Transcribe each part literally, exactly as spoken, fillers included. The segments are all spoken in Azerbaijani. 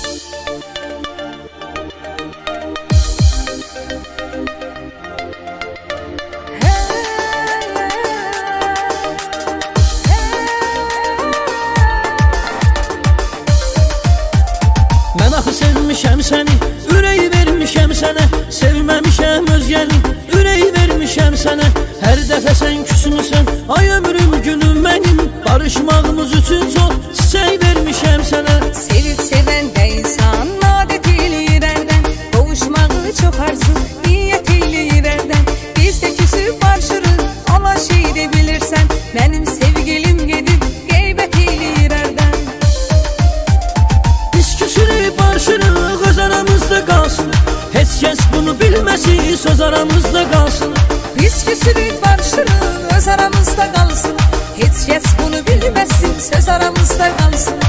Mən axı sevmişəm səni, ürək vermişəm sənə, sevməmişəm özgəni, ürək vermişəm sənə. Hər dəfə sən küsmüsən, ay ömrüm günüm mənim, barışmağımız üçün çox çiçək vermişəm sənə. Sevib sevəndə insan adət eləyir ərdən, qovuşmağı çox arzu, niyyət eləyir ərdən. Biz də küsüb barışırıq, ala şey də bilirsən, mənim sevgilim gedib qeybət eləyir ərdən. Biz küsürük barışırıq, öz aramızda qalsın, heç kəs bunu bilməsin, söz aramızda qalsın. Biz küsürük barışırıq, öz aramızda qalsın, heç kəs bunu bilməsin, söz aramızda qalsın.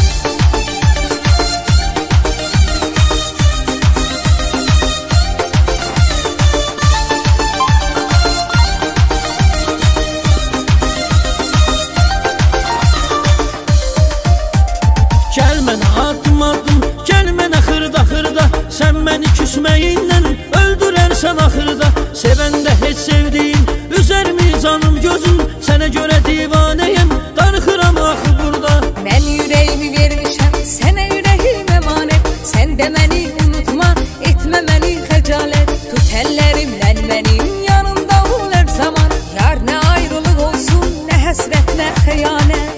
Gəl mənə addım addım, gəl mənə xırda xırda, sən məni küsməyindən öldürərsən axırda. Sevəndə heç sevdiyin, üzərmi canım gözüm, sənə görə divanəyəm, darıxıram axı burada. Mən ürəyimi vermişəm, sənə ürəyim əmanət, sən də məni unutma, etmə məni xəcalət. Tut əllərimdən mənim yanımda ol hər zaman, yar nə ayrılıq olsun, nə həsrət, nə xəyanət.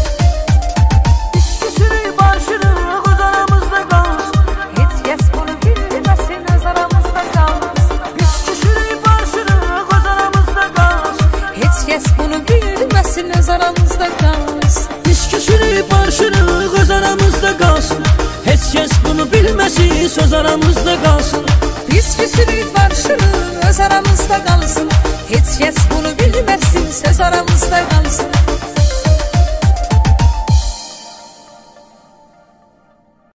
Öz aramızda qalsın. Biz küsürük barışırıq, öz aramızda qalsın, heç kəs bunu bilməsin, söz aramızda qalsın. Biz küsürük barışırıq, öz aramızda qalsın, heç kəs bunu bilməsin, söz aramızda qalsın.